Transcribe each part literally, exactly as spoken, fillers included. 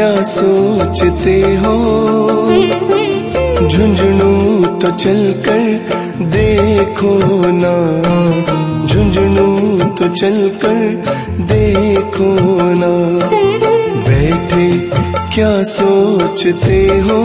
क्या सोचते हो, झुंझुनू तो चलकर देखो ना, झुंझुनू तो चलकर देखो ना। बैठे क्या सोचते हो,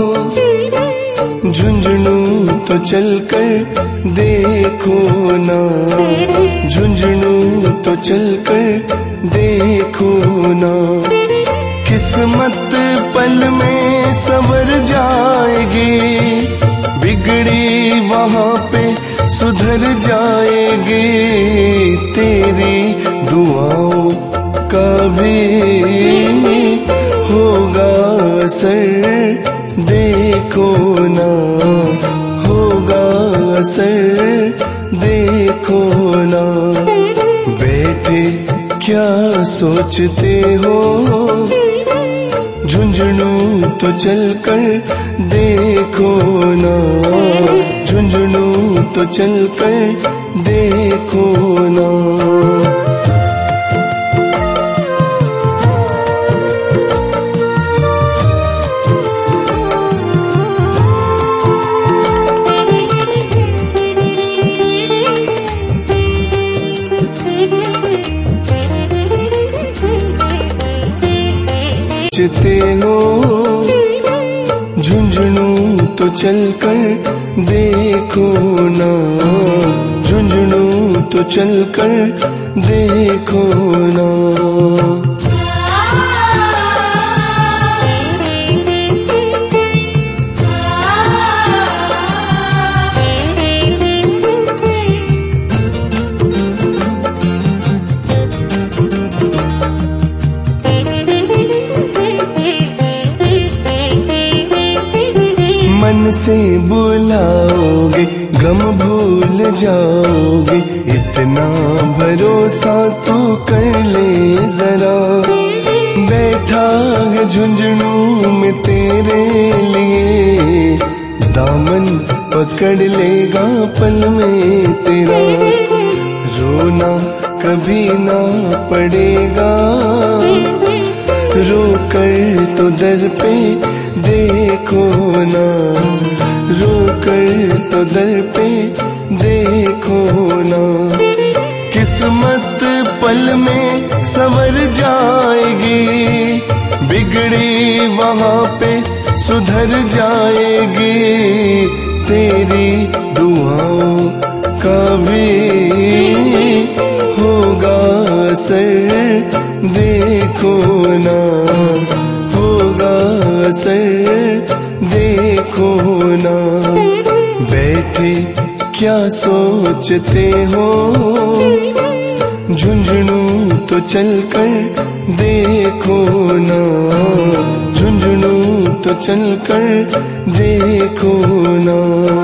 झुंझुनू तो चलकर देखो ना, झुंझुनू तो चलकर देखो ना। किस्मत पल में संवर जाएगी, बिगड़ी वहाँ पे सुधर जाएगी। तेरी दुआओं का भी होगा असर, देखो ना, होगा असर, देखो ना। बैठे क्या सोचते हो, झुंझुनू तो चलकर देखो ना, झुंझुनू तो चलकर देखो ना। सोचते हो, झुंझुनू तो चलकर देखो ना, झुंझुनू तो चलकर देखो ना। मन से बुलाओगे गम भूल जाओगे, इतना भरोसा तू कर ले जरा। बैठा है झुंझुनू में तेरे लिए, दामन पकड़ लेगा पल में तेरा। रोना कभी ना पड़ेगा, रो कर तो दर पे देखो ना, रो कर तो दर पे देखो ना। किस्मत पल में संवर जाएगी, बिगड़ी वहाँ पे सुधर जाएगी। तेरी दुआओं का भी होगा असर, देखो ना, होगा असर, देखो ना। बैठे क्या सोचते हो, झुंझुनू तो चलकर देखो ना, झुंझुनू तो चलकर देखो ना।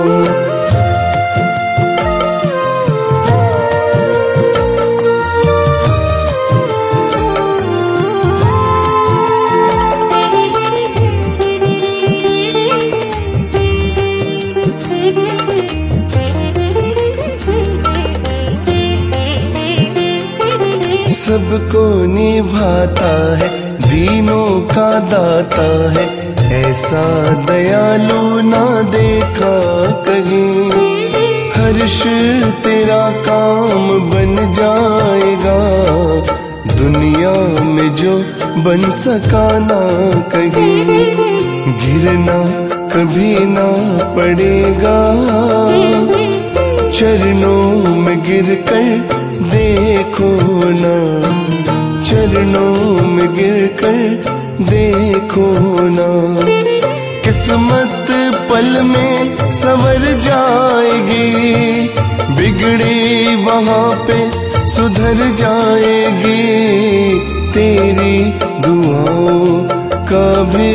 सबको निभाता है, दीनों का दाता है, ऐसा दयालु ना देखा कहीं। हर्ष तेरा काम बन जाएगा, दुनिया में जो बन सका ना कहीं। गिरना कभी ना पड़ेगा, चरणों में गिरकर देखो ना, चरणों में गिरकर देखो ना। किस्मत पल में संवर जाएगी, बिगड़ी वहाँ पे सुधर जाएगी। तेरी दुआओं का भी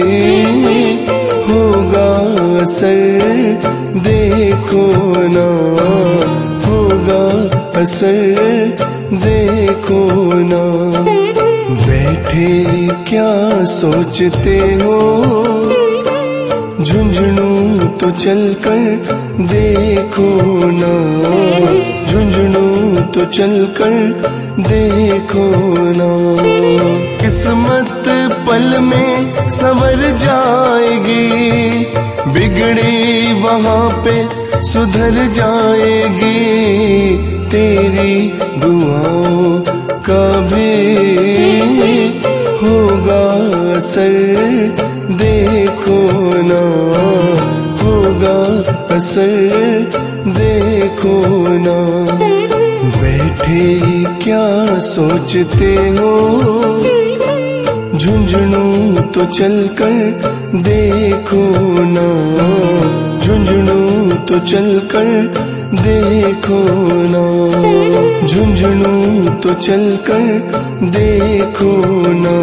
होगा असर, देखो ना, होगा असर, देखो ना। बैठे क्या सोचते हो, झुंझुनू तो चलकर देखो ना, झुंझुनू तो चलकर देखो ना। किस्मत पल में संवर जाएगी, बिगड़ी वहाँ पे सुधर जाएगी। तेरी दुआओं का भी होगा असर, देखो ना होगा असर, देखो ना। बैठे क्या सोचते हो, झुंझुनू तो चलकर देखो ना, झुंझुनू तो चलकर देखो ना, झुंझुनू तो चलकर देखो ना,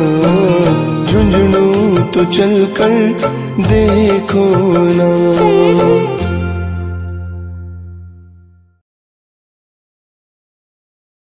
झुंझुनू तो चलकर देखो ना।